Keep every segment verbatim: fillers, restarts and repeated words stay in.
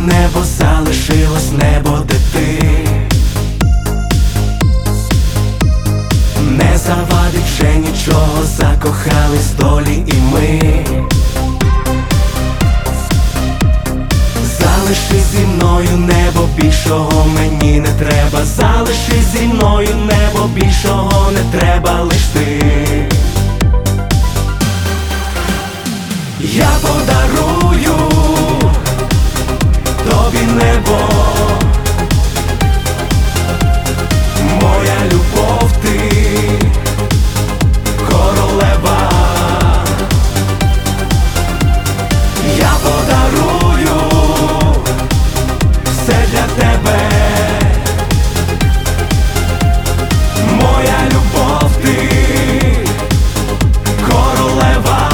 небо, залишилось небо, де ти. Не завадить вже нічого, закохались долі і ми. Залиши зі мною небо, більшого мені не треба. Залиши зі мною небо, більшого не треба, лиш ти. Я подарую тобі небо, моя любов ти, королева. Я подарую все для тебе, моя любов ти, королева.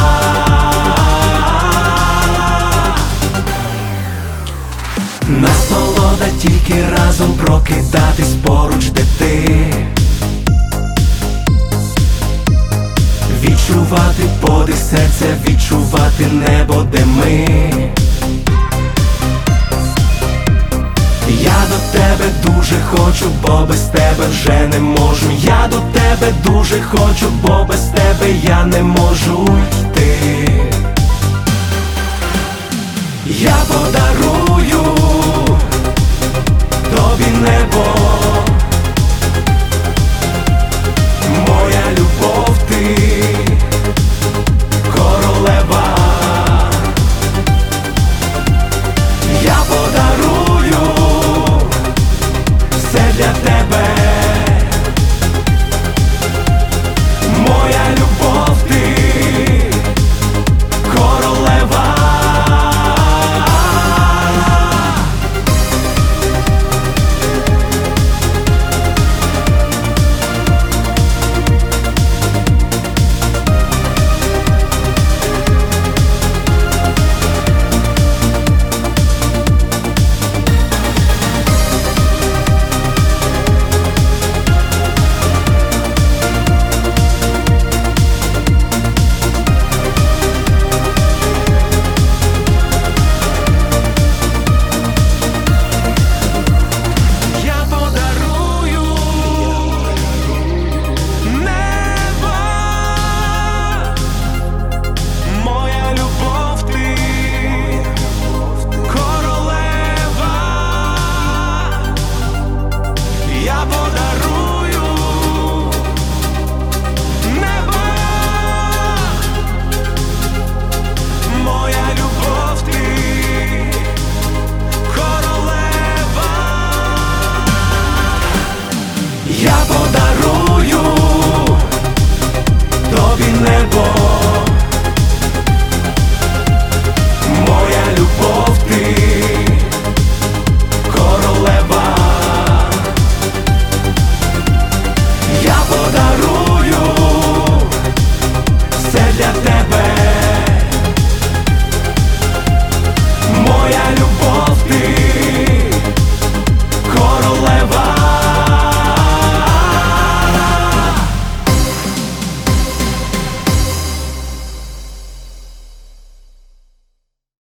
Насолода тільки разом прокидатись поруч, де ти. Відчувати подих серця, відчувати небо, де ми. Я до тебе дуже хочу, бо без тебе вже не можу. Я до тебе дуже хочу, бо без тебе я не можу.